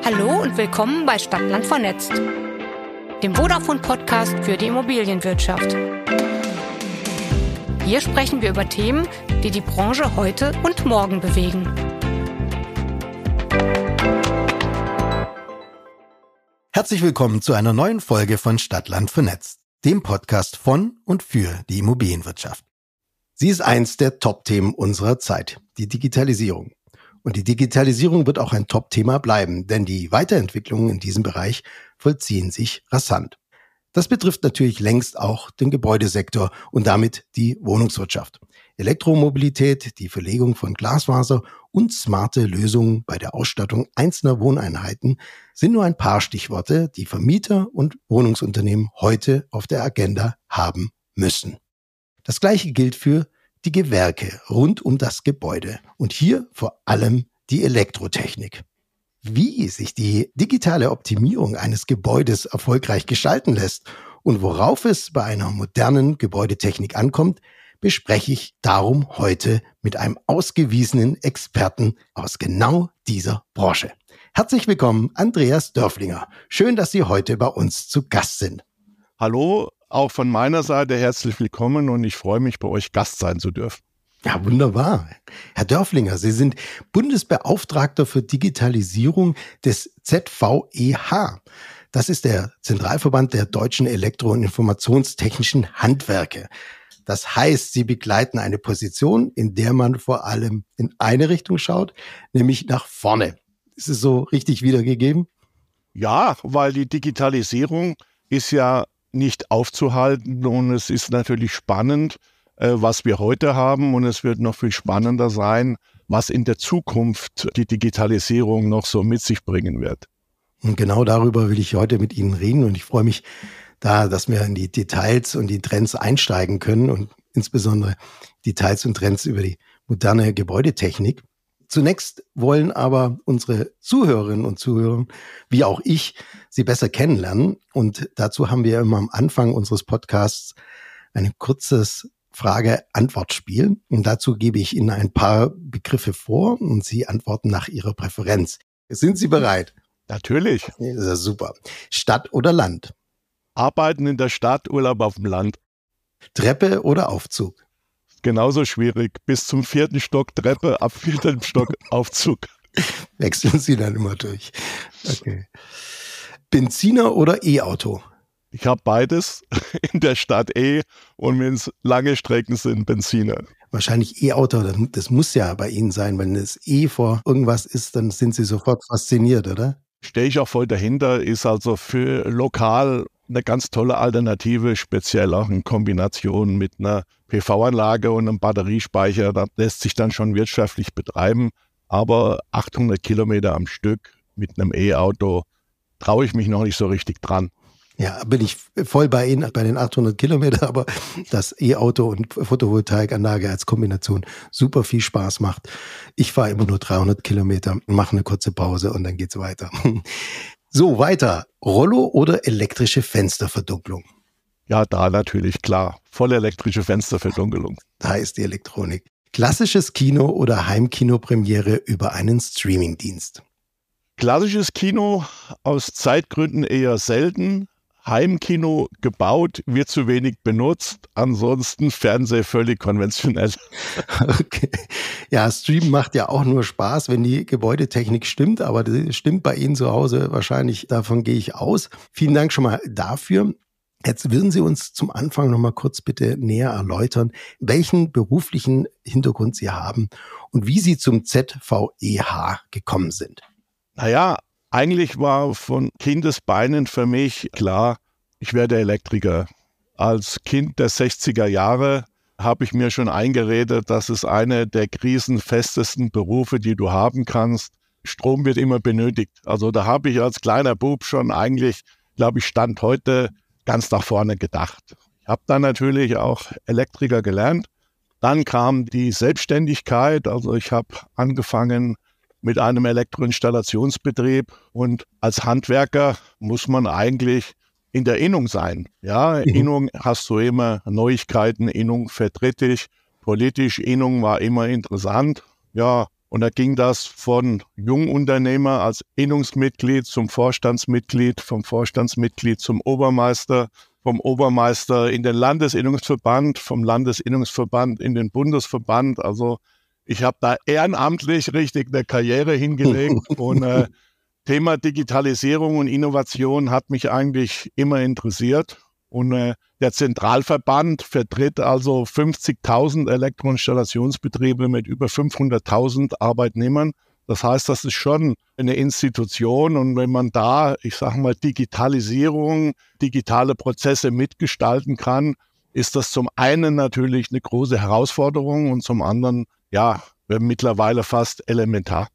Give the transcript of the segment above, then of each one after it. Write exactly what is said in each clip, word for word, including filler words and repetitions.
Hallo und willkommen bei Stadtland vernetzt, dem Vodafone-Podcast für die Immobilienwirtschaft. Hier sprechen wir über Themen, die die Branche heute und morgen bewegen. Herzlich willkommen zu einer neuen Folge von Stadtland vernetzt, dem Podcast von und für die Immobilienwirtschaft. Sie ist eins der Top-Themen unserer Zeit, die Digitalisierung. Und die Digitalisierung wird auch ein Top-Thema bleiben, denn die Weiterentwicklungen in diesem Bereich vollziehen sich rasant. Das betrifft natürlich längst auch den Gebäudesektor und damit die Wohnungswirtschaft. Elektromobilität, die Verlegung von Glasfaser und smarte Lösungen bei der Ausstattung einzelner Wohneinheiten sind nur ein paar Stichworte, die Vermieter und Wohnungsunternehmen heute auf der Agenda haben müssen. Das Gleiche gilt für die Gewerke rund um das Gebäude und hier vor allem die Elektrotechnik. Wie sich die digitale Optimierung eines Gebäudes erfolgreich gestalten lässt und worauf es bei einer modernen Gebäudetechnik ankommt, bespreche ich darum heute mit einem ausgewiesenen Experten aus genau dieser Branche. Herzlich willkommen, Andreas Dörflinger. Schön, dass Sie heute bei uns zu Gast sind. Hallo, auch von meiner Seite herzlich willkommen und ich freue mich, bei euch Gast sein zu dürfen. Ja, wunderbar. Herr Dörflinger, Sie sind Bundesbeauftragter für Digitalisierung des Z V E H. Das ist der Zentralverband der deutschen Elektro- und Informationstechnischen Handwerke. Das heißt, Sie begleiten eine Position, in der man vor allem in eine Richtung schaut, nämlich nach vorne. Ist es so richtig wiedergegeben? Ja, weil die Digitalisierung ist ja nicht aufzuhalten und es ist natürlich spannend, äh, was wir heute haben und es wird noch viel spannender sein, was in der Zukunft die Digitalisierung noch so mit sich bringen wird. Und genau darüber will ich heute mit Ihnen reden und ich freue mich da, dass wir in die Details und die Trends einsteigen können und insbesondere Details und Trends über die moderne Gebäudetechnik. Zunächst wollen aber unsere Zuhörerinnen und Zuhörer, wie auch ich, Sie besser kennenlernen. Und dazu haben wir immer am Anfang unseres Podcasts ein kurzes Frage-Antwort-Spiel. Und dazu gebe ich Ihnen ein paar Begriffe vor und Sie antworten nach Ihrer Präferenz. Sind Sie bereit? Natürlich. Das ist ja super. Stadt oder Land? Arbeiten in der Stadt, Urlaub auf dem Land. Treppe oder Aufzug? Genauso schwierig. Bis zum vierten Stock Treppe, ab vierten Stock Aufzug. Wechseln Sie dann immer durch. Okay. Benziner oder E-Auto? Ich habe beides in der Stadt E und wenn es lange Strecken sind, Benziner. Wahrscheinlich E-Auto, das muss ja bei Ihnen sein. Wenn es E vor irgendwas ist, dann sind Sie sofort fasziniert, oder? Stehe ich auch voll dahinter, ist also für lokal eine ganz tolle Alternative, speziell auch in Kombination mit einer P V-Anlage und einem Batteriespeicher. Das lässt sich dann schon wirtschaftlich betreiben, aber achthundert Kilometer am Stück mit einem E-Auto traue ich mich noch nicht so richtig dran. Ja, bin ich voll bei Ihnen, bei den achthundert Kilometer, aber das E-Auto und Photovoltaikanlage als Kombination super viel Spaß macht. Ich fahre immer nur dreihundert Kilometer, mache eine kurze Pause und dann geht's weiter. So, weiter. Rollo oder elektrische Fensterverdunklung? Ja, da natürlich, klar. Voll elektrische Fensterverdunkelung. Da ist die Elektronik. Klassisches Kino oder Heimkinopremiere über einen Streamingdienst? Klassisches Kino aus Zeitgründen eher selten. Heimkino gebaut, wird zu wenig benutzt. Ansonsten Fernseher völlig konventionell. Okay. Ja, Stream macht ja auch nur Spaß, wenn die Gebäudetechnik stimmt, aber das stimmt bei Ihnen zu Hause wahrscheinlich, davon gehe ich aus. Vielen Dank schon mal dafür. Jetzt würden Sie uns zum Anfang noch mal kurz bitte näher erläutern, welchen beruflichen Hintergrund Sie haben und wie Sie zum Z V E H gekommen sind. Naja, eigentlich war von Kindesbeinen für mich klar, ich werde Elektriker. Als Kind der sechziger Jahre habe ich mir schon eingeredet, das ist einer der krisenfestesten Berufe, die du haben kannst. Strom wird immer benötigt. Also da habe ich als kleiner Bub schon eigentlich, glaube ich, Stand heute ganz nach vorne gedacht. Ich habe dann natürlich auch Elektriker gelernt. Dann kam die Selbstständigkeit. Also ich habe angefangen mit einem Elektroinstallationsbetrieb und als Handwerker muss man eigentlich in der Innung sein. Ja, mhm. Innung hast du immer Neuigkeiten, Innung vertritt dich. Politisch, Innung war immer interessant. Ja, Und da ging das von Jungunternehmer als Innungsmitglied zum Vorstandsmitglied, vom Vorstandsmitglied zum Obermeister, vom Obermeister in den Landesinnungsverband, vom Landesinnungsverband in den Bundesverband. Also ich habe da ehrenamtlich richtig eine Karriere hingelegt und äh, Thema Digitalisierung und Innovation hat mich eigentlich immer interessiert. Und äh, der Zentralverband vertritt also fünfzigtausend Elektroinstallationsbetriebe mit über fünfhunderttausend Arbeitnehmern. Das heißt, das ist schon eine Institution. Und wenn man da, ich sage mal, Digitalisierung, digitale Prozesse mitgestalten kann, ist das zum einen natürlich eine große Herausforderung und zum anderen, ja, mittlerweile fast elementar.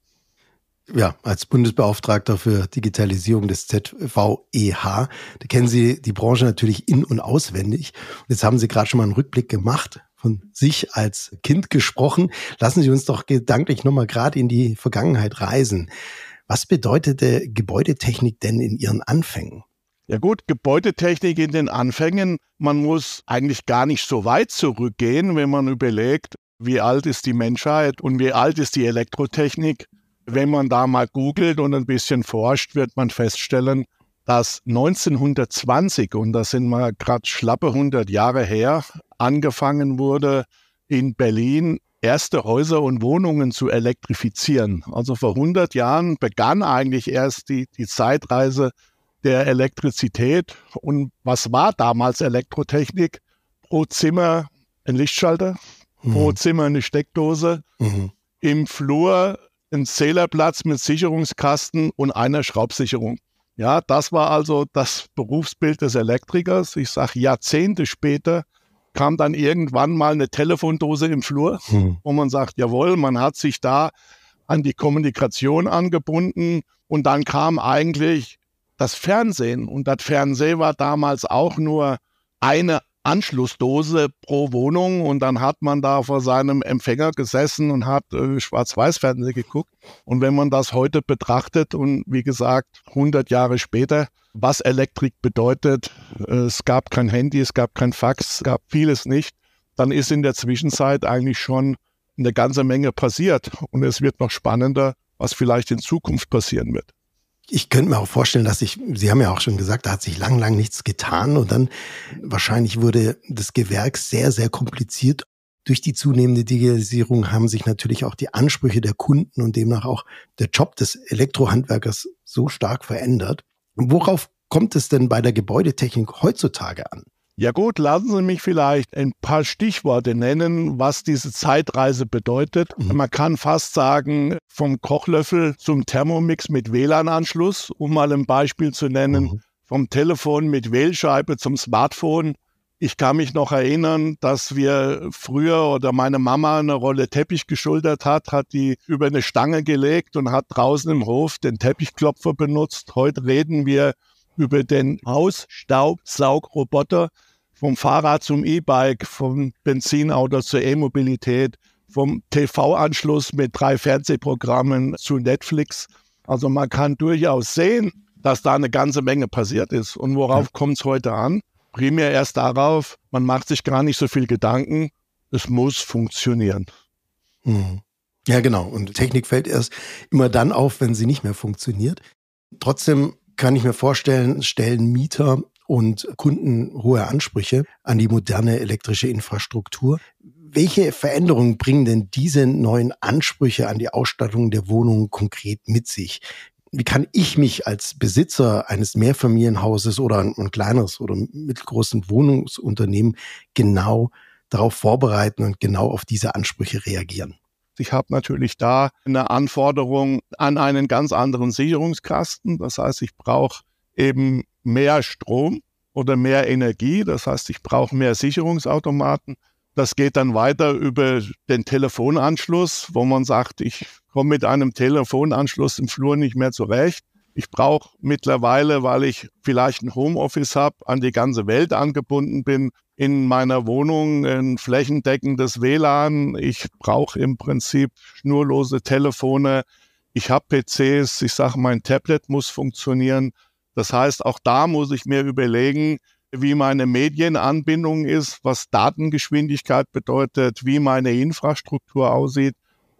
Ja, als Bundesbeauftragter für Digitalisierung des Z V E H, da kennen Sie die Branche natürlich in- und auswendig. Und jetzt haben Sie gerade schon mal einen Rückblick gemacht, von sich als Kind gesprochen. Lassen Sie uns doch gedanklich nochmal gerade in die Vergangenheit reisen. Was bedeutete Gebäudetechnik denn in Ihren Anfängen? Ja gut, Gebäudetechnik in den Anfängen, man muss eigentlich gar nicht so weit zurückgehen, wenn man überlegt, wie alt ist die Menschheit und wie alt ist die Elektrotechnik. Wenn man da mal googelt und ein bisschen forscht, wird man feststellen, dass neunzehnhundertzwanzig, und das sind mal gerade schlappe hundert Jahre her, angefangen wurde, in Berlin erste Häuser und Wohnungen zu elektrifizieren. Also vor hundert Jahren begann eigentlich erst die, die Zeitreise der Elektrizität. Und was war damals Elektrotechnik? Pro Zimmer ein Lichtschalter, mhm. pro Zimmer eine Steckdose, mhm. im Flur ein Zählerplatz mit Sicherungskasten und einer Schraubsicherung. Ja, das war also das Berufsbild des Elektrikers. Ich sage, Jahrzehnte später kam dann irgendwann mal eine Telefondose im Flur, hm. wo man sagt, jawohl, man hat sich da an die Kommunikation angebunden und dann kam eigentlich das Fernsehen. Und das Fernsehen war damals auch nur eine Anschlussdose pro Wohnung und dann hat man da vor seinem Empfänger gesessen und hat äh, Schwarz-Weiß-Fernsehen geguckt. Und wenn man das heute betrachtet und wie gesagt hundert Jahre später, was Elektrik bedeutet, äh, es gab kein Handy, es gab kein Fax, es gab vieles nicht, dann ist in der Zwischenzeit eigentlich schon eine ganze Menge passiert. Und es wird noch spannender, was vielleicht in Zukunft passieren wird. Ich könnte mir auch vorstellen, dass sich, Sie haben ja auch schon gesagt, da hat sich lang, lang nichts getan und dann wahrscheinlich wurde das Gewerk sehr, sehr kompliziert. Durch die zunehmende Digitalisierung haben sich natürlich auch die Ansprüche der Kunden und demnach auch der Job des Elektrohandwerkers so stark verändert. Worauf kommt es denn bei der Gebäudetechnik heutzutage an? Ja gut, lassen Sie mich vielleicht ein paar Stichworte nennen, was diese Zeitreise bedeutet. Mhm. Man kann fast sagen, vom Kochlöffel zum Thermomix mit W L A N-Anschluss, um mal ein Beispiel zu nennen, mhm. vom Telefon mit Wählscheibe zum Smartphone. Ich kann mich noch erinnern, dass wir früher oder meine Mama eine Rolle Teppich geschultert hat, hat die über eine Stange gelegt und hat draußen im Hof den Teppichklopfer benutzt. Heute reden wir über den Hausstaubsaugroboter, vom Fahrrad zum E-Bike, vom Benzinauto zur E-Mobilität, vom T V-Anschluss mit drei Fernsehprogrammen zu Netflix. Also man kann durchaus sehen, dass da eine ganze Menge passiert ist. Und worauf ja. kommt es heute an? Primär erst darauf, man macht sich gar nicht so viel Gedanken, es muss funktionieren. Mhm. Ja, genau. Und Technik fällt erst immer dann auf, wenn sie nicht mehr funktioniert. Trotzdem kann ich mir vorstellen, stellen Mieter und Kunden hohe Ansprüche an die moderne elektrische Infrastruktur. Welche Veränderungen bringen denn diese neuen Ansprüche an die Ausstattung der Wohnungen konkret mit sich? Wie kann ich mich als Besitzer eines Mehrfamilienhauses oder ein kleineres oder mittelgroßen Wohnungsunternehmen genau darauf vorbereiten und genau auf diese Ansprüche reagieren? Ich habe natürlich da eine Anforderung an einen ganz anderen Sicherungskasten. Das heißt, ich brauche eben mehr Strom oder mehr Energie. Das heißt, ich brauche mehr Sicherungsautomaten. Das geht dann weiter über den Telefonanschluss, wo man sagt, ich komme mit einem Telefonanschluss im Flur nicht mehr zurecht. Ich brauche mittlerweile, weil ich vielleicht ein Homeoffice habe, an die ganze Welt angebunden bin, in meiner Wohnung ein flächendeckendes W L A N. Ich brauche im Prinzip schnurlose Telefone. Ich habe P Cs. Ich sage, mein Tablet muss funktionieren. Das heißt, auch da muss ich mir überlegen, wie meine Medienanbindung ist, was Datengeschwindigkeit bedeutet, wie meine Infrastruktur aussieht.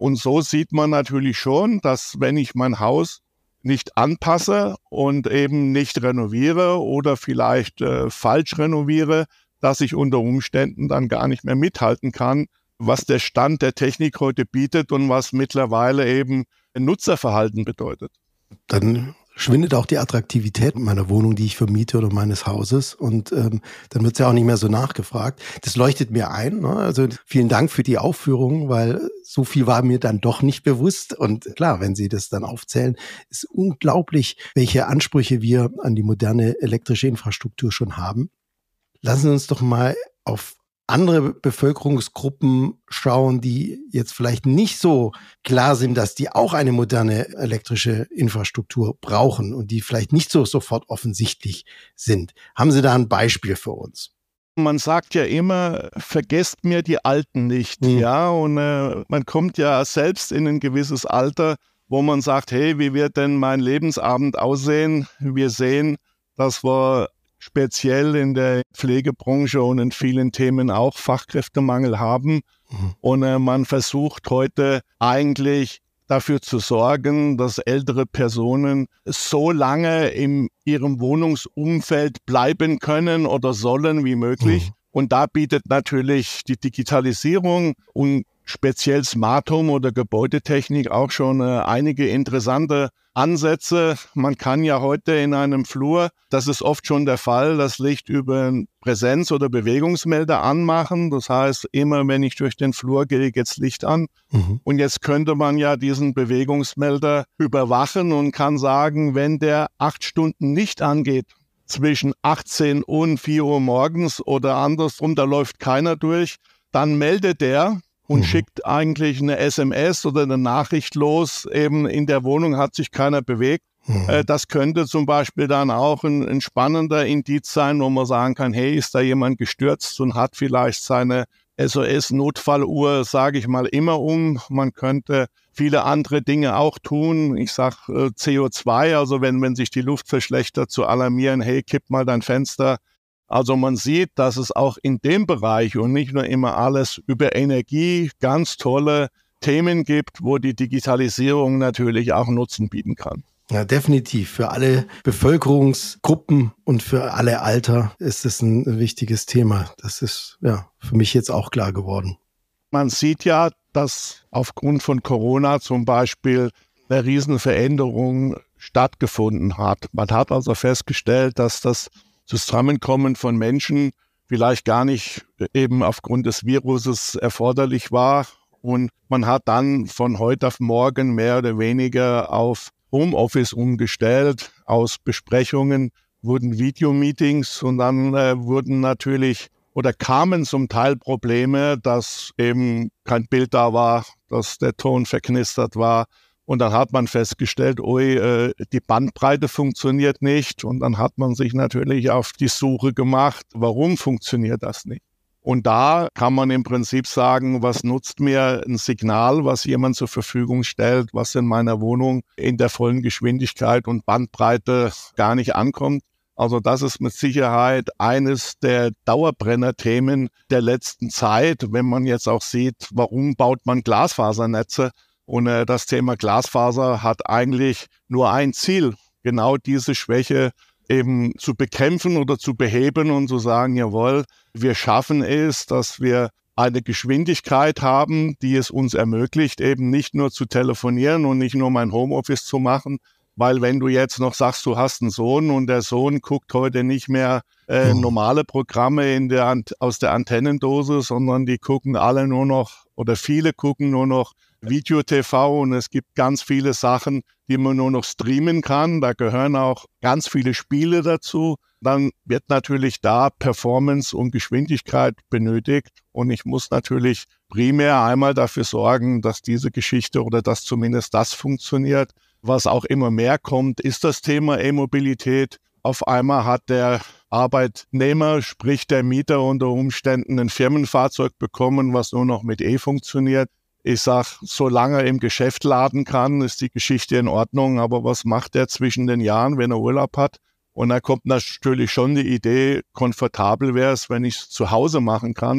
Und so sieht man natürlich schon, dass wenn ich mein Haus nicht anpasse und eben nicht renoviere oder vielleicht äh, falsch renoviere, dass ich unter Umständen dann gar nicht mehr mithalten kann, was der Stand der Technik heute bietet und was mittlerweile eben Nutzerverhalten bedeutet. Dann schwindet auch die Attraktivität meiner Wohnung, die ich vermiete oder meines Hauses, und ähm, dann wird es ja auch nicht mehr so nachgefragt. Das leuchtet mir ein, ne? Also vielen Dank für die Aufführung, weil so viel war mir dann doch nicht bewusst. Und klar, wenn Sie das dann aufzählen, ist unglaublich, welche Ansprüche wir an die moderne elektrische Infrastruktur schon haben. Lassen Sie uns doch mal auf andere Bevölkerungsgruppen schauen, die jetzt vielleicht nicht so klar sind, dass die auch eine moderne elektrische Infrastruktur brauchen und die vielleicht nicht so sofort offensichtlich sind. Haben Sie da ein Beispiel für uns? Man sagt ja immer, vergesst mir die Alten nicht. Mhm. Ja, und äh, man kommt ja selbst in ein gewisses Alter, wo man sagt, hey, wie wird denn mein Lebensabend aussehen? Wir sehen, dass wir speziell in der Pflegebranche und in vielen Themen auch Fachkräftemangel haben. Mhm. Und äh, man versucht heute eigentlich dafür zu sorgen, dass ältere Personen so lange in ihrem Wohnungsumfeld bleiben können oder sollen wie möglich. Mhm. Und da bietet natürlich die Digitalisierung und speziell Smart Home oder Gebäudetechnik auch schon äh, einige interessante Ansätze. Man kann ja heute in einem Flur, das ist oft schon der Fall, das Licht über einen Präsenz- oder Bewegungsmelder anmachen. Das heißt, immer wenn ich durch den Flur gehe, geht's Licht an. Mhm. Und jetzt könnte man ja diesen Bewegungsmelder überwachen und kann sagen, wenn der acht Stunden nicht angeht, zwischen achtzehn und vier Uhr morgens oder andersrum, da läuft keiner durch, dann meldet der und mhm. schickt eigentlich eine S M S oder eine Nachricht los, eben in der Wohnung hat sich keiner bewegt. Mhm. Äh, das könnte zum Beispiel dann auch ein, ein spannender Indiz sein, wo man sagen kann, hey, ist da jemand gestürzt und hat vielleicht seine S O S-Notfalluhr, sage ich mal, immer um. Man könnte viele andere Dinge auch tun. Ich sage äh, C O zwei, also wenn, wenn sich die Luft verschlechtert, zu alarmieren, hey, kipp mal dein Fenster. Also man sieht, dass es auch in dem Bereich und nicht nur immer alles über Energie ganz tolle Themen gibt, wo die Digitalisierung natürlich auch Nutzen bieten kann. Ja, definitiv. Für alle Bevölkerungsgruppen und für alle Alter ist es ein wichtiges Thema. Das ist ja für mich jetzt auch klar geworden. Man sieht ja, dass aufgrund von Corona zum Beispiel eine Riesenveränderung stattgefunden hat. Man hat also festgestellt, dass das Zusammenkommen von Menschen vielleicht gar nicht eben aufgrund des Viruses erforderlich war. Und man hat dann von heute auf morgen mehr oder weniger auf Homeoffice umgestellt. Aus Besprechungen wurden Videomeetings und dann äh, wurden natürlich oder kamen zum Teil Probleme, dass eben kein Bild da war, dass der Ton verknistert war. Und dann hat man festgestellt, ui, äh, die Bandbreite funktioniert nicht. Und dann hat man sich natürlich auf die Suche gemacht, warum funktioniert das nicht? Und da kann man im Prinzip sagen, was nutzt mir ein Signal, was jemand zur Verfügung stellt, was in meiner Wohnung in der vollen Geschwindigkeit und Bandbreite gar nicht ankommt. Also das ist mit Sicherheit eines der Dauerbrenner-Themen der letzten Zeit, wenn man jetzt auch sieht, warum baut man Glasfasernetze? Und äh, das Thema Glasfaser hat eigentlich nur ein Ziel, genau diese Schwäche eben zu bekämpfen oder zu beheben und zu sagen, jawohl, wir schaffen es, dass wir eine Geschwindigkeit haben, die es uns ermöglicht, eben nicht nur zu telefonieren und nicht nur mein Homeoffice zu machen, weil wenn du jetzt noch sagst, du hast einen Sohn und der Sohn guckt heute nicht mehr äh, normale Programme in der, aus der Antennendose, sondern die gucken alle nur noch oder viele gucken nur noch Video-T V und es gibt ganz viele Sachen, die man nur noch streamen kann. Da gehören auch ganz viele Spiele dazu. Dann wird natürlich da Performance und Geschwindigkeit benötigt. Und ich muss natürlich primär einmal dafür sorgen, dass diese Geschichte oder dass zumindest das funktioniert. Was auch immer mehr kommt, ist das Thema E-Mobilität. Auf einmal hat der Arbeitnehmer, sprich der Mieter unter Umständen ein Firmenfahrzeug bekommen, was nur noch mit E funktioniert. Ich sage, solange er im Geschäft laden kann, ist die Geschichte in Ordnung. Aber was macht er zwischen den Jahren, wenn er Urlaub hat? Und da kommt natürlich schon die Idee, komfortabel wäre es, wenn ich es zu Hause machen kann.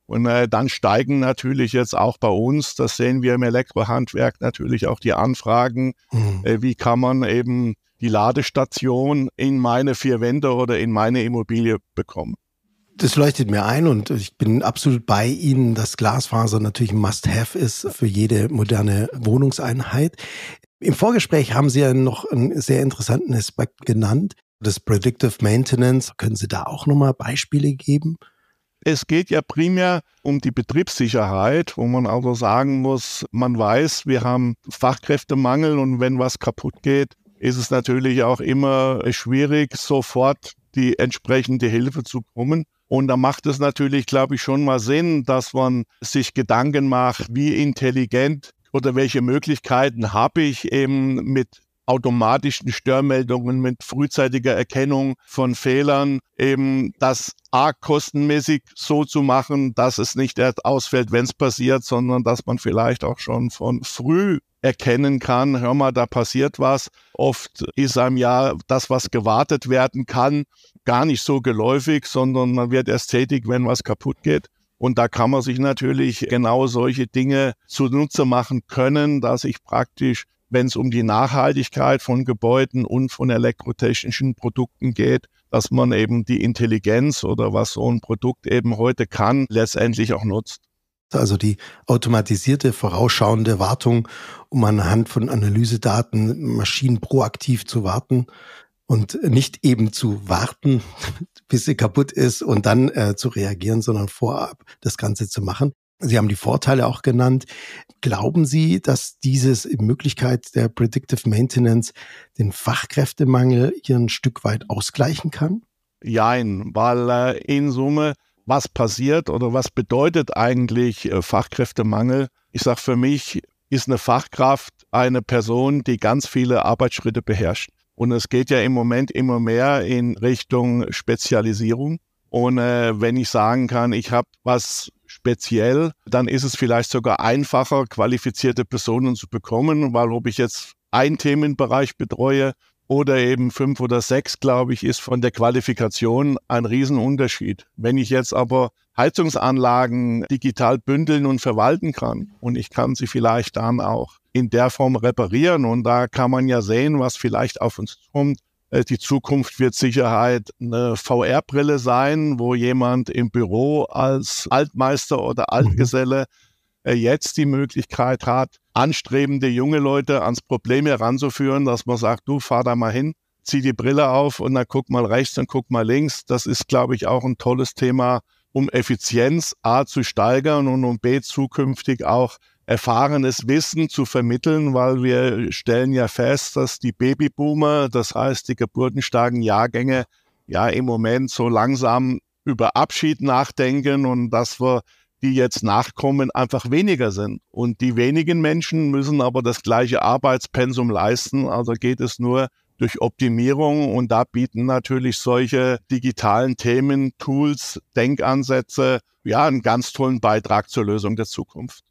Und äh, dann steigen natürlich jetzt auch bei uns, das sehen wir im Elektrohandwerk, natürlich auch die Anfragen, mhm. äh, wie kann man eben die Ladestation in meine vier Wände oder in meine Immobilie bekommen. Das leuchtet mir ein und ich bin absolut bei Ihnen, dass Glasfaser natürlich ein Must-have ist für jede moderne Wohnungseinheit. Im Vorgespräch haben Sie ja noch einen sehr interessanten Aspekt genannt, das Predictive Maintenance. Können Sie da auch nochmal Beispiele geben? Es geht ja primär um die Betriebssicherheit, wo man also sagen muss, man weiß, wir haben Fachkräftemangel und wenn was kaputt geht, ist es natürlich auch immer schwierig, sofort die entsprechende Hilfe zu bekommen. Und da macht es natürlich, glaube ich, schon mal Sinn, dass man sich Gedanken macht, wie intelligent oder welche Möglichkeiten habe ich eben mit automatischen Störmeldungen, mit frühzeitiger Erkennung von Fehlern, eben das A, kostenmäßig so zu machen, dass es nicht erst ausfällt, wenn es passiert, sondern dass man vielleicht auch schon von früh erkennen kann, hör mal, da passiert was. Oft ist einem ja das, was gewartet werden kann, gar nicht so geläufig, sondern man wird erst tätig, wenn was kaputt geht. Und da kann man sich natürlich genau solche Dinge zunutze machen können, dass ich praktisch, wenn es um die Nachhaltigkeit von Gebäuden und von elektrotechnischen Produkten geht, dass man eben die Intelligenz oder was so ein Produkt eben heute kann, letztendlich auch nutzt. Also die automatisierte, vorausschauende Wartung, um anhand von Analysedaten Maschinen proaktiv zu warten und nicht eben zu warten, bis sie kaputt ist und dann äh, zu reagieren, sondern vorab das Ganze zu machen. Sie haben die Vorteile auch genannt. Glauben Sie, dass diese Möglichkeit der Predictive Maintenance den Fachkräftemangel hier ein Stück weit ausgleichen kann? Jein, weil äh, in Summe, was passiert oder was bedeutet eigentlich äh, Fachkräftemangel? Ich sage, für mich ist eine Fachkraft eine Person, die ganz viele Arbeitsschritte beherrscht. Und es geht ja im Moment immer mehr in Richtung Spezialisierung. Und äh, wenn ich sagen kann, ich habe was speziell, dann ist es vielleicht sogar einfacher, qualifizierte Personen zu bekommen, weil ob ich jetzt einen Themenbereich betreue oder eben fünf oder sechs, glaube ich, ist von der Qualifikation ein Riesenunterschied. Wenn ich jetzt aber Heizungsanlagen digital bündeln und verwalten kann und ich kann sie vielleicht dann auch in der Form reparieren und da kann man ja sehen, was vielleicht auf uns kommt. Die Zukunft wird Sicherheit eine V R-Brille sein, wo jemand im Büro als Altmeister oder Altgeselle mhm. jetzt die Möglichkeit hat, anstrebende junge Leute ans Problem heranzuführen, dass man sagt, du fahr da mal hin, zieh die Brille auf und dann guck mal rechts und guck mal links. Das ist, glaube ich, auch ein tolles Thema, um Effizienz A zu steigern und um B zukünftig auch erfahrenes Wissen zu vermitteln, weil wir stellen ja fest, dass die Babyboomer, das heißt die geburtenstarken Jahrgänge, ja im Moment so langsam über Abschied nachdenken und dass wir die jetzt nachkommen, einfach weniger sind. Und die wenigen Menschen müssen aber das gleiche Arbeitspensum leisten, also geht es nur durch Optimierung und da bieten natürlich solche digitalen Themen, Tools, Denkansätze, ja, einen ganz tollen Beitrag zur Lösung der Zukunft.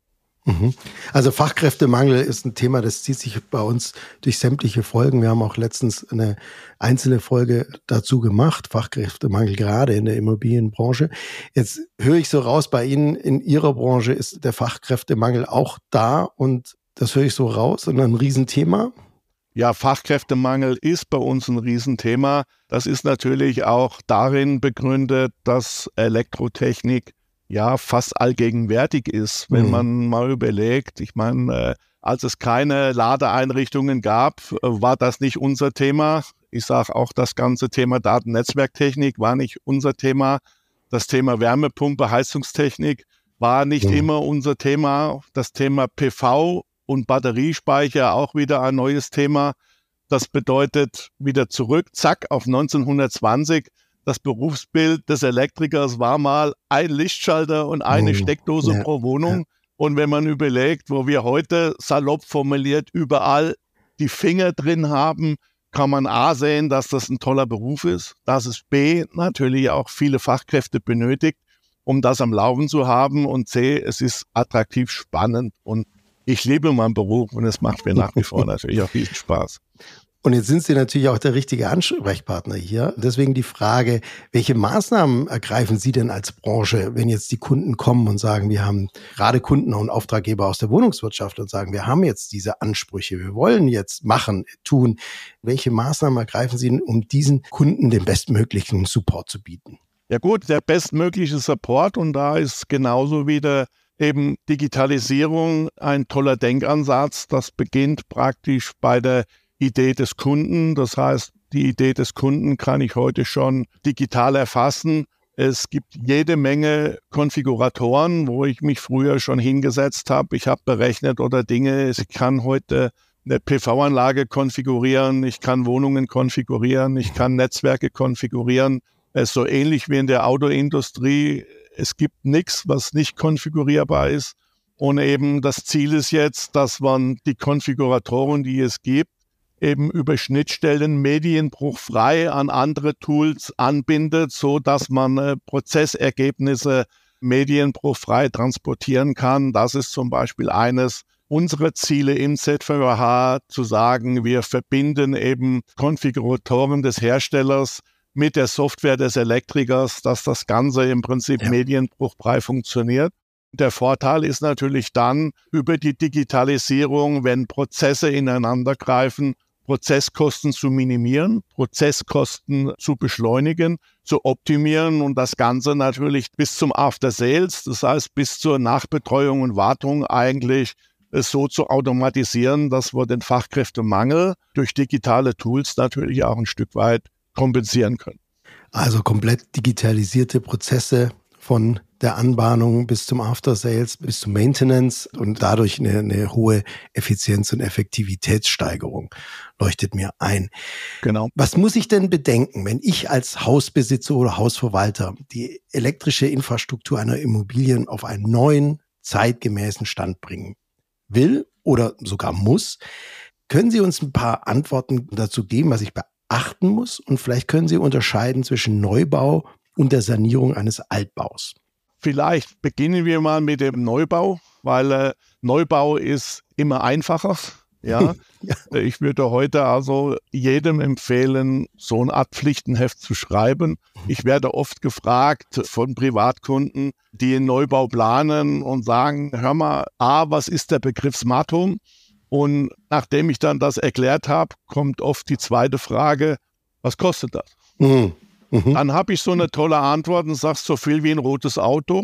Also Fachkräftemangel ist ein Thema, das zieht sich bei uns durch sämtliche Folgen. Wir haben auch letztens eine einzelne Folge dazu gemacht, Fachkräftemangel gerade in der Immobilienbranche. Jetzt höre ich so raus, bei Ihnen in Ihrer Branche ist der Fachkräftemangel auch da und das höre ich so raus und ein Riesenthema. Ja, Fachkräftemangel ist bei uns ein Riesenthema. Das ist natürlich auch darin begründet, dass Elektrotechnik ja fast allgegenwärtig ist, wenn mhm. man mal überlegt. Ich meine, äh, als es keine Ladeeinrichtungen gab, äh, war das nicht unser Thema. Ich sage auch, das ganze Thema Datennetzwerktechnik war nicht unser Thema. Das Thema Wärmepumpe, Heizungstechnik war nicht mhm. immer unser Thema. Das Thema P V und Batteriespeicher auch wieder ein neues Thema. Das bedeutet wieder zurück, zack, auf neunzehnhundertzwanzig. Das Berufsbild des Elektrikers war mal ein Lichtschalter und eine oh, Steckdose ja, pro Wohnung. Ja. Und wenn man überlegt, wo wir heute salopp formuliert überall die Finger drin haben, kann man A sehen, dass das ein toller Beruf ist, dass es B natürlich auch viele Fachkräfte benötigt, um das am Laufen zu haben und C, es ist attraktiv spannend und ich liebe meinen Beruf und es macht mir nach wie vor natürlich auch riesen Spaß. Und jetzt sind Sie natürlich auch der richtige Ansprechpartner hier. Deswegen die Frage, welche Maßnahmen ergreifen Sie denn als Branche, wenn jetzt die Kunden kommen und sagen, wir haben gerade Kunden und Auftraggeber aus der Wohnungswirtschaft und sagen, wir haben jetzt diese Ansprüche, wir wollen jetzt machen, tun. Welche Maßnahmen ergreifen Sie, um diesen Kunden den bestmöglichen Support zu bieten? Ja gut, der bestmögliche Support, und da ist genauso wieder eben Digitalisierung ein toller Denkansatz. Das beginnt praktisch bei der Idee des Kunden. Das heißt, die Idee des Kunden kann ich heute schon digital erfassen. Es gibt jede Menge Konfiguratoren, wo ich mich früher schon hingesetzt habe. Ich habe berechnet oder Dinge. Ich kann heute eine P V-Anlage konfigurieren, ich kann Wohnungen konfigurieren, ich kann Netzwerke konfigurieren. Es ist so ähnlich wie in der Autoindustrie. Es gibt nichts, was nicht konfigurierbar ist. Und eben das Ziel ist jetzt, dass man die Konfiguratoren, die es gibt, eben über Schnittstellen medienbruchfrei an andere Tools anbindet, so dass man äh, Prozessergebnisse medienbruchfrei transportieren kann. Das ist zum Beispiel eines unserer Ziele im Z V H, zu sagen, wir verbinden eben Konfiguratoren des Herstellers mit der Software des Elektrikers, dass das Ganze im Prinzip ja. medienbruchfrei funktioniert. Der Vorteil ist natürlich dann über die Digitalisierung, wenn Prozesse ineinandergreifen, Prozesskosten zu minimieren, Prozesskosten zu beschleunigen, zu optimieren und das Ganze natürlich bis zum After Sales, das heißt bis zur Nachbetreuung und Wartung eigentlich so zu automatisieren, dass wir den Fachkräftemangel durch digitale Tools natürlich auch ein Stück weit kompensieren können. Also komplett digitalisierte Prozesse von der Anbahnung bis zum After Sales, bis zum Maintenance und dadurch eine, eine hohe Effizienz- und Effektivitätssteigerung leuchtet mir ein. Genau. Was muss ich denn bedenken, wenn ich als Hausbesitzer oder Hausverwalter die elektrische Infrastruktur einer Immobilie auf einen neuen, zeitgemäßen Stand bringen will oder sogar muss? Können Sie uns ein paar Antworten dazu geben, was ich beachten muss? Und vielleicht können Sie unterscheiden zwischen Neubau und der Sanierung eines Altbaus. Vielleicht beginnen wir mal mit dem Neubau, weil äh, Neubau ist immer einfacher. Ja? ja. Ich würde heute also jedem empfehlen, so eine Art Pflichtenheft zu schreiben. Ich werde oft gefragt von Privatkunden, die einen Neubau planen und sagen, hör mal, A, was ist der Begriff Smart Home? Und nachdem ich dann das erklärt habe, kommt oft die zweite Frage, was kostet das? Mhm. Mhm. Dann habe ich so eine tolle Antwort und sage, so viel wie ein rotes Auto.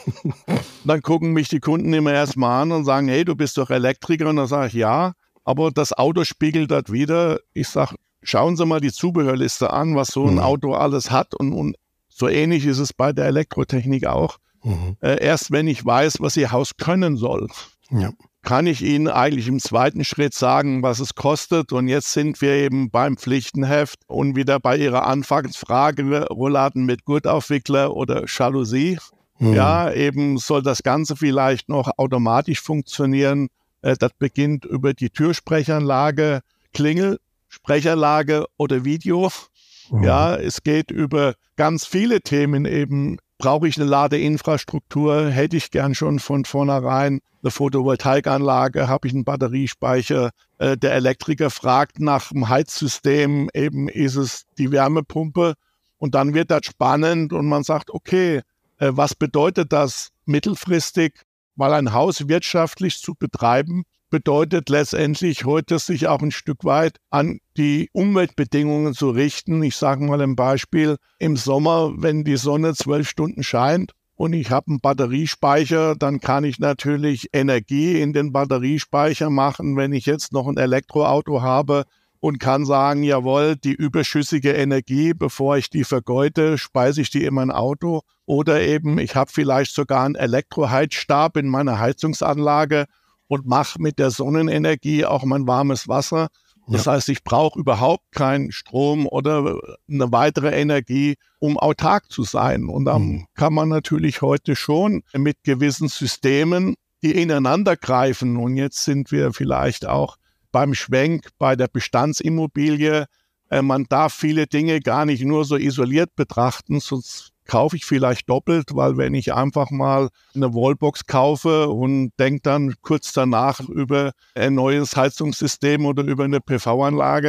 Dann gucken mich die Kunden immer erstmal an und sagen, hey, du bist doch Elektriker. Und dann sage ich, ja, aber das Auto spiegelt das wieder. Ich sage, schauen Sie mal die Zubehörliste an, was so ein mhm. Auto alles hat. Und, und so ähnlich ist es bei der Elektrotechnik auch. Mhm. Äh, erst wenn ich weiß, was Ihr Haus können soll, ja. kann ich Ihnen eigentlich im zweiten Schritt sagen, was es kostet. Und jetzt sind wir eben beim Pflichtenheft und wieder bei Ihrer Anfangsfrage, Rollladen mit Gurtaufwickler oder Jalousie. Mhm. Ja, eben soll das Ganze vielleicht noch automatisch funktionieren. Das beginnt über die Türsprechanlage, Klingel, Sprechanlage oder Video. Mhm. Ja, es geht über ganz viele Themen eben. Brauche ich eine Ladeinfrastruktur? Hätte ich gern schon von vornherein eine Photovoltaikanlage? Habe ich einen Batteriespeicher? Äh, der Elektriker fragt nach dem Heizsystem, eben ist es die Wärmepumpe. Und dann wird das spannend und man sagt, okay, äh, was bedeutet das mittelfristig? Weil ein Haus wirtschaftlich zu betreiben, bedeutet letztendlich heute sich auch ein Stück weit an die Umweltbedingungen zu richten. Ich sage mal ein Beispiel, im Sommer, wenn die Sonne zwölf Stunden scheint und ich habe einen Batteriespeicher, dann kann ich natürlich Energie in den Batteriespeicher machen. Wenn ich jetzt noch ein Elektroauto habe und kann sagen, jawohl, die überschüssige Energie, bevor ich die vergeute, speise ich die in mein Auto. Oder eben, ich habe vielleicht sogar einen Elektroheizstab in meiner Heizungsanlage und mache mit der Sonnenenergie auch mein warmes Wasser. Das ja. heißt, ich brauche überhaupt keinen Strom oder eine weitere Energie, um autark zu sein. Und dann mhm. kann man natürlich heute schon mit gewissen Systemen, die ineinander greifen. Und jetzt sind wir vielleicht auch beim Schwenk bei der Bestandsimmobilie. Äh, man darf viele Dinge gar nicht nur so isoliert betrachten, sonst kaufe ich vielleicht doppelt, weil wenn ich einfach mal eine Wallbox kaufe und denke dann kurz danach über ein neues Heizungssystem oder über eine P V-Anlage,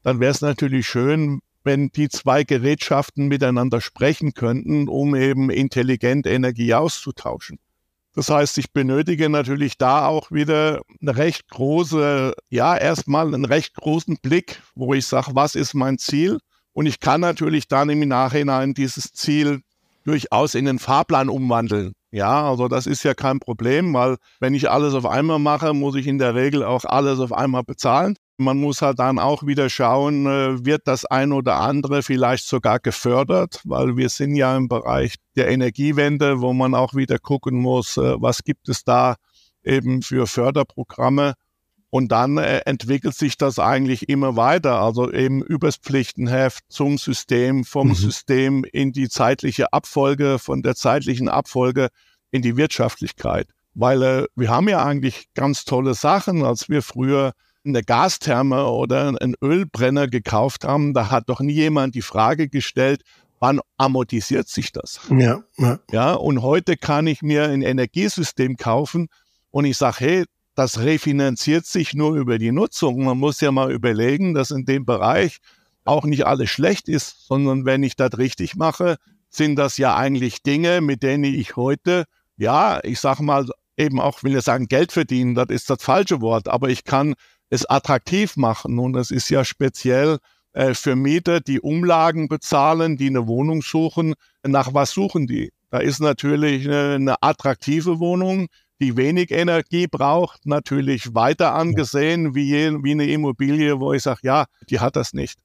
dann wäre es natürlich schön, wenn die zwei Gerätschaften miteinander sprechen könnten, um eben intelligent Energie auszutauschen. Das heißt, ich benötige natürlich da auch wieder eine recht große, ja, erstmal einen recht großen Blick, wo ich sage, was ist mein Ziel? Und ich kann natürlich dann im Nachhinein dieses Ziel durchaus in den Fahrplan umwandeln. Ja, also das ist ja kein Problem, weil wenn ich alles auf einmal mache, muss ich in der Regel auch alles auf einmal bezahlen. Man muss halt dann auch wieder schauen, wird das ein oder andere vielleicht sogar gefördert, weil wir sind ja im Bereich der Energiewende, wo man auch wieder gucken muss, was gibt es da eben für Förderprogramme. Und dann entwickelt sich das eigentlich immer weiter, also eben übers Pflichtenheft zum System, vom mhm. System in die zeitliche Abfolge, von der zeitlichen Abfolge in die Wirtschaftlichkeit. Weil äh, wir haben ja eigentlich ganz tolle Sachen, als wir früher eine Gastherme oder einen Ölbrenner gekauft haben, da hat doch nie jemand die Frage gestellt, wann amortisiert sich das? Ja, ja. Ja, und heute kann ich mir ein Energiesystem kaufen und ich sage, hey, das refinanziert sich nur über die Nutzung. Man muss ja mal überlegen, dass in dem Bereich auch nicht alles schlecht ist, sondern wenn ich das richtig mache, sind das ja eigentlich Dinge, mit denen ich heute, ja, ich sage mal, eben auch, will ich sagen, Geld verdienen, das ist das falsche Wort, aber ich kann es attraktiv machen und es ist ja speziell äh, für Mieter, die Umlagen bezahlen, die eine Wohnung suchen. Nach was suchen die? Da ist natürlich eine, eine attraktive Wohnung, die wenig Energie braucht, natürlich weiter angesehen wie, je, wie eine Immobilie, wo ich sage, ja, die hat das nicht.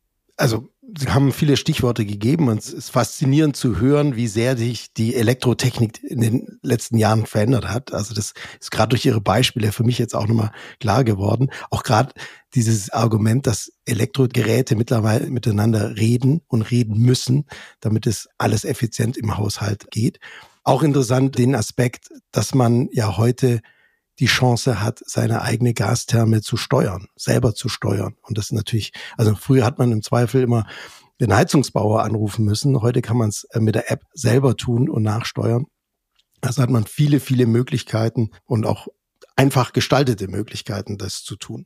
Also Sie haben viele Stichworte gegeben und es ist faszinierend zu hören, wie sehr sich die Elektrotechnik in den letzten Jahren verändert hat. Also das ist gerade durch Ihre Beispiele für mich jetzt auch nochmal klar geworden. Auch gerade dieses Argument, dass Elektrogeräte mittlerweile miteinander reden und reden müssen, damit es alles effizient im Haushalt geht. Auch interessant den Aspekt, dass man ja heute die Chance hat, seine eigene Gastherme zu steuern, selber zu steuern. Und das ist natürlich, also früher hat man im Zweifel immer den Heizungsbauer anrufen müssen. Heute kann man es mit der App selber tun und nachsteuern. Also hat man viele, viele Möglichkeiten und auch einfach gestaltete Möglichkeiten, das zu tun.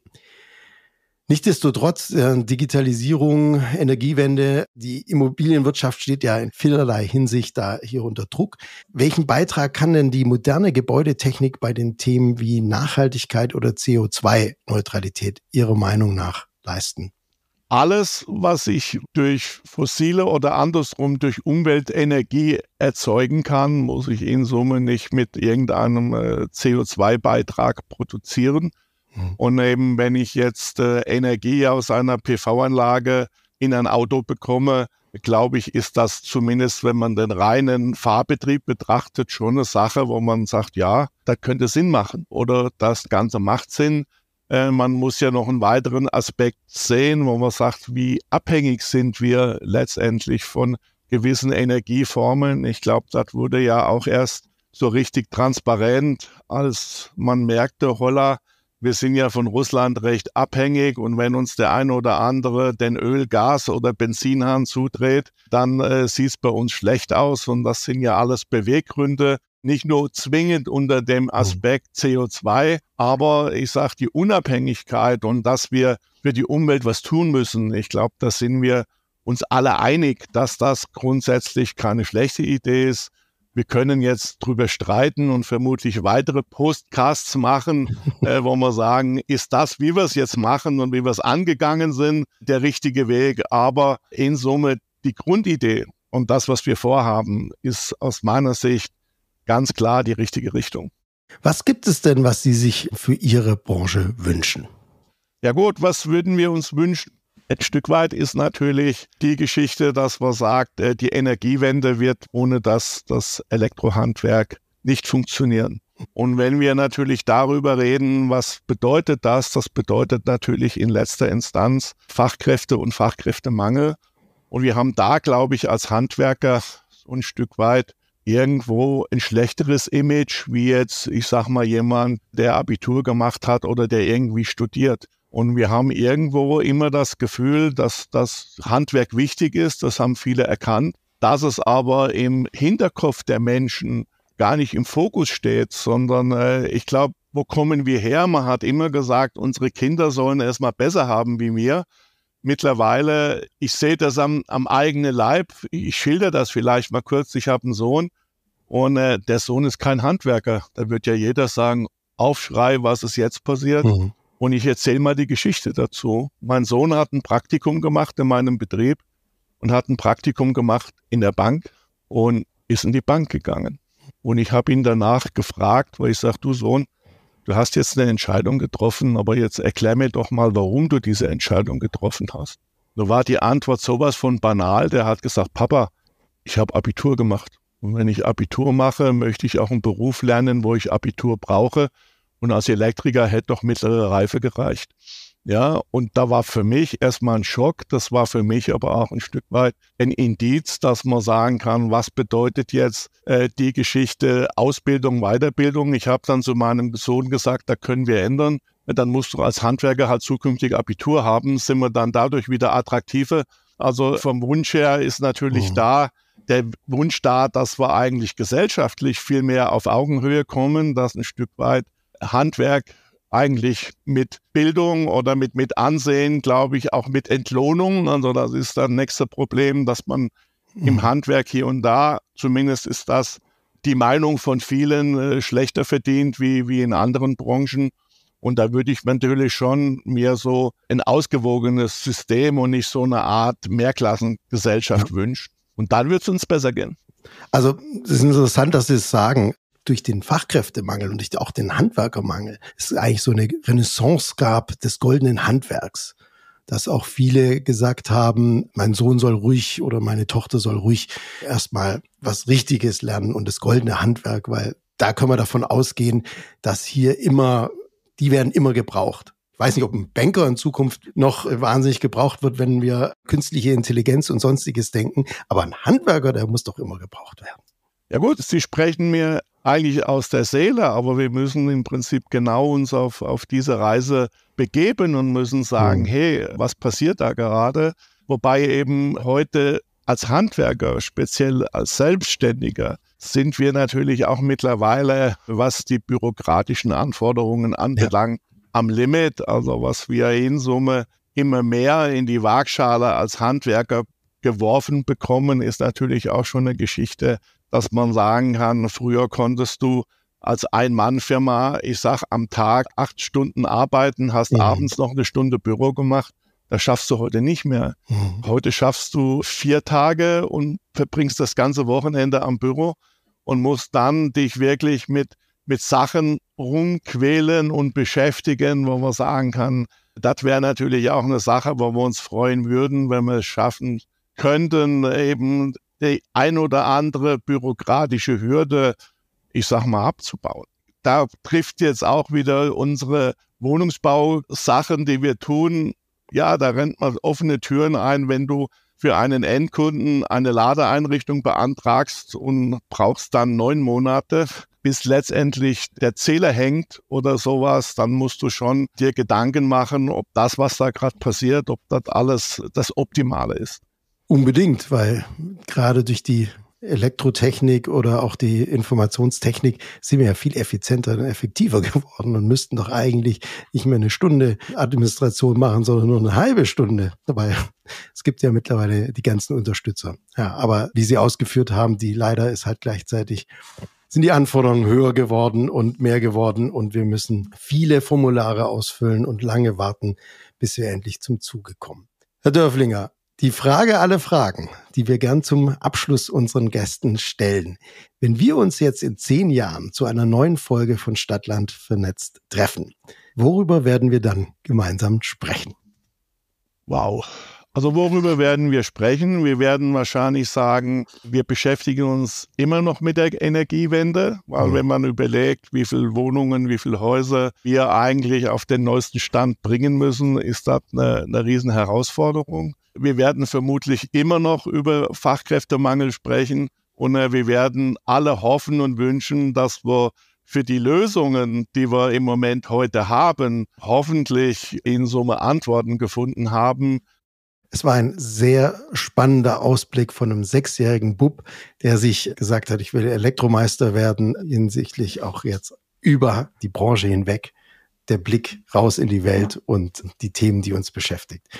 Nichtsdestotrotz, äh, Digitalisierung, Energiewende, die Immobilienwirtschaft steht ja in vielerlei Hinsicht da hier unter Druck. Welchen Beitrag kann denn die moderne Gebäudetechnik bei den Themen wie Nachhaltigkeit oder C O zwei Neutralität Ihrer Meinung nach leisten? Alles, was ich durch fossile oder andersrum durch Umweltenergie erzeugen kann, muss ich in Summe nicht mit irgendeinem äh, C O zwei Beitrag produzieren. Und eben, wenn ich jetzt äh, Energie aus einer P V-Anlage in ein Auto bekomme, glaube ich, ist das zumindest, wenn man den reinen Fahrbetrieb betrachtet, schon eine Sache, wo man sagt, ja, das könnte Sinn machen oder das Ganze macht Sinn. Äh, man muss ja noch einen weiteren Aspekt sehen, wo man sagt, wie abhängig sind wir letztendlich von gewissen Energieformen. Ich glaube, das wurde ja auch erst so richtig transparent, als man merkte, holla, wir sind ja von Russland recht abhängig und wenn uns der eine oder andere den Öl-, Gas- oder Benzinhahn zudreht, dann äh, sieht es bei uns schlecht aus und das sind ja alles Beweggründe, nicht nur zwingend unter dem Aspekt C O zwei, aber ich sage die Unabhängigkeit und dass wir für die Umwelt was tun müssen. Ich glaube, da sind wir uns alle einig, dass das grundsätzlich keine schlechte Idee ist. Wir können jetzt drüber streiten und vermutlich weitere Podcasts machen, äh, wo wir sagen, ist das, wie wir es jetzt machen und wie wir es angegangen sind, der richtige Weg. Aber in Summe die Grundidee und das, was wir vorhaben, ist aus meiner Sicht ganz klar die richtige Richtung. Was gibt es denn, was Sie sich für Ihre Branche wünschen? Ja gut, was würden wir uns wünschen? Ein Stück weit ist natürlich die Geschichte, dass man sagt, die Energiewende wird ohne das das Elektrohandwerk nicht funktionieren. Und wenn wir natürlich darüber reden, was bedeutet das? Das bedeutet natürlich in letzter Instanz Fachkräfte und Fachkräftemangel. Und wir haben da, glaube ich, als Handwerker so ein Stück weit irgendwo ein schlechteres Image, wie jetzt, ich sag mal, jemand, der Abitur gemacht hat oder der irgendwie studiert. Und wir haben irgendwo immer das Gefühl, dass das Handwerk wichtig ist, das haben viele erkannt, dass es aber im Hinterkopf der Menschen gar nicht im Fokus steht, sondern äh, ich glaube, wo kommen wir her? Man hat immer gesagt, unsere Kinder sollen erstmal besser haben wie wir. mittlerweile, ich sehe das am, am eigenen Leib, ich schilder das vielleicht mal kurz, ich habe einen Sohn und äh, der Sohn ist kein Handwerker. Da wird ja jeder sagen, Aufschrei, was ist jetzt passiert? Mhm. Und ich erzähle mal die Geschichte dazu. Mein Sohn hat ein Praktikum gemacht in meinem Betrieb und hat ein Praktikum gemacht in der Bank und ist in die Bank gegangen. Und ich habe ihn danach gefragt, weil ich sage, du Sohn, du hast jetzt eine Entscheidung getroffen, aber jetzt erklär mir doch mal, warum du diese Entscheidung getroffen hast. Da war die Antwort sowas von banal. Der hat gesagt, Papa, ich habe Abitur gemacht. Und wenn ich Abitur mache, möchte ich auch einen Beruf lernen, wo ich Abitur brauche. Und als Elektriker hätte doch mittlere Reife gereicht. Ja, und da war für mich erstmal ein Schock. Das war für mich aber auch ein Stück weit ein Indiz, dass man sagen kann, was bedeutet jetzt äh, die Geschichte Ausbildung, Weiterbildung. Ich habe dann zu meinem Sohn gesagt, da können wir ändern. Dann musst du als Handwerker halt zukünftig Abitur haben. Sind wir dann dadurch wieder attraktiver. Also vom Wunsch her ist natürlich mhm. da, der Wunsch da, dass wir eigentlich gesellschaftlich viel mehr auf Augenhöhe kommen, dass ein Stück weit Handwerk eigentlich mit Bildung oder mit, mit Ansehen, glaube ich, auch mit Entlohnung. Also das ist das nächste Problem, dass man mhm. im Handwerk hier und da, zumindest ist das die Meinung von vielen, äh, schlechter verdient wie, wie in anderen Branchen. Und da würde ich natürlich schon mir so ein ausgewogenes System und nicht so eine Art Mehrklassengesellschaft ja. wünschen. Und dann wird es uns besser gehen. Also es ist interessant, dass Sie es sagen. Durch den Fachkräftemangel und durch auch den Handwerkermangel es eigentlich so eine Renaissance gab des goldenen Handwerks. Dass auch viele gesagt haben, mein Sohn soll ruhig oder meine Tochter soll ruhig erstmal was Richtiges lernen und das goldene Handwerk, weil da können wir davon ausgehen, dass hier immer, die werden immer gebraucht. Ich weiß nicht, ob ein Banker in Zukunft noch wahnsinnig gebraucht wird, wenn wir künstliche Intelligenz und Sonstiges denken, aber ein Handwerker, der muss doch immer gebraucht werden. Ja gut, Sie sprechen mir eigentlich aus der Seele, aber wir müssen im Prinzip genau uns auf, auf diese Reise begeben und müssen sagen, mhm. hey, was passiert da gerade? Wobei eben heute als Handwerker, speziell als Selbstständiger, sind wir natürlich auch mittlerweile, was die bürokratischen Anforderungen anbelangt, ja. am Limit. Also was wir in Summe immer mehr in die Waagschale als Handwerker geworfen bekommen, ist natürlich auch schon eine Geschichte, dass man sagen kann, früher konntest du als Ein-Mann-Firma, ich sag, am Tag acht Stunden arbeiten, hast mhm. abends noch eine Stunde Büro gemacht. Das schaffst du heute nicht mehr. Mhm. Heute schaffst du vier Tage und verbringst das ganze Wochenende am Büro und musst dann dich wirklich mit, mit Sachen rumquälen und beschäftigen, wo man sagen kann, das wäre natürlich auch eine Sache, wo wir uns freuen würden, wenn wir es schaffen könnten, eben die ein oder andere bürokratische Hürde, ich sag mal, abzubauen. Da trifft jetzt auch wieder unsere Wohnungsbausachen, die wir tun. Ja, da rennt man offene Türen ein, wenn du für einen Endkunden eine Ladeeinrichtung beantragst und brauchst dann neun Monate, bis letztendlich der Zähler hängt oder sowas, dann musst du schon dir Gedanken machen, ob das, was da gerade passiert, ob das alles das Optimale ist. Unbedingt, weil gerade durch die Elektrotechnik oder auch die Informationstechnik sind wir ja viel effizienter und effektiver geworden und müssten doch eigentlich nicht mehr eine Stunde Administration machen, sondern nur eine halbe Stunde. Dabei, es gibt ja mittlerweile die ganzen Unterstützer. Ja, aber wie Sie ausgeführt haben, die leider ist halt gleichzeitig, sind die Anforderungen höher geworden und mehr geworden und wir müssen viele Formulare ausfüllen und lange warten, bis wir endlich zum Zuge kommen. Herr Dörflinger, die Frage aller Fragen, die wir gern zum Abschluss unseren Gästen stellen. Wenn wir uns jetzt in zehn Jahren zu einer neuen Folge von Stadtland vernetzt treffen, worüber werden wir dann gemeinsam sprechen? Wow. Also worüber werden wir sprechen? Wir werden wahrscheinlich sagen, wir beschäftigen uns immer noch mit der Energiewende, weil mhm. wenn man überlegt, wie viele Wohnungen, wie viele Häuser wir eigentlich auf den neuesten Stand bringen müssen, ist das eine, eine riesen Herausforderung. Wir werden vermutlich immer noch über Fachkräftemangel sprechen und äh, wir werden alle hoffen und wünschen, dass wir für die Lösungen, die wir im Moment heute haben, hoffentlich in Summe Antworten gefunden haben. Es war ein sehr spannender Ausblick von einem sechsjährigen Bub, der sich gesagt hat, ich will Elektromeister werden, hinsichtlich auch jetzt über die Branche hinweg, der Blick raus in die Welt und die Themen, die uns beschäftigt.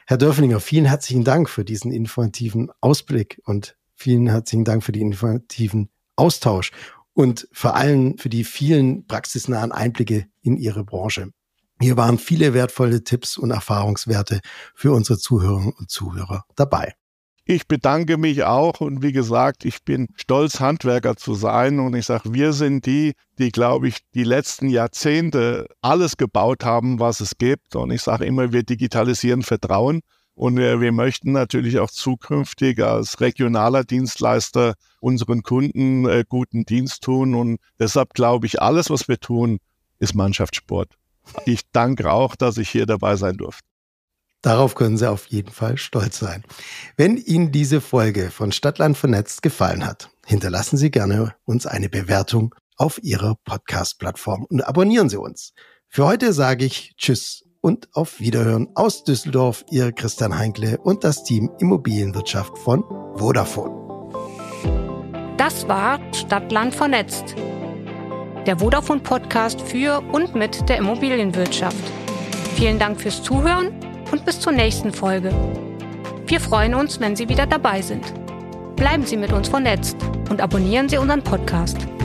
Herr Dörflinger, vielen herzlichen Dank für diesen informativen Ausblick und vielen herzlichen Dank für den informativen Austausch und vor allem für die vielen praxisnahen Einblicke in Ihre Branche. Hier waren viele wertvolle Tipps und Erfahrungswerte für unsere Zuhörerinnen und Zuhörer dabei. Ich bedanke mich auch und wie gesagt, ich bin stolz, Handwerker zu sein und ich sage, wir sind die, die, glaube ich, die letzten Jahrzehnte alles gebaut haben, was es gibt und ich sage immer, wir digitalisieren Vertrauen und wir, wir möchten natürlich auch zukünftig als regionaler Dienstleister unseren Kunden äh, guten Dienst tun und deshalb glaube ich, alles, was wir tun, ist Mannschaftssport. Ich danke auch, dass ich hier dabei sein durfte. Darauf können Sie auf jeden Fall stolz sein. Wenn Ihnen diese Folge von Stadtland vernetzt gefallen hat, hinterlassen Sie gerne uns eine Bewertung auf Ihrer Podcast-Plattform und abonnieren Sie uns. Für heute sage ich Tschüss und auf Wiederhören aus Düsseldorf, Ihr Christian Heinkle und das Team Immobilienwirtschaft von Vodafone. Das war Stadtland vernetzt, der Vodafone-Podcast für und mit der Immobilienwirtschaft. Vielen Dank fürs Zuhören und bis zur nächsten Folge. Wir freuen uns, wenn Sie wieder dabei sind. Bleiben Sie mit uns vernetzt und abonnieren Sie unseren Podcast.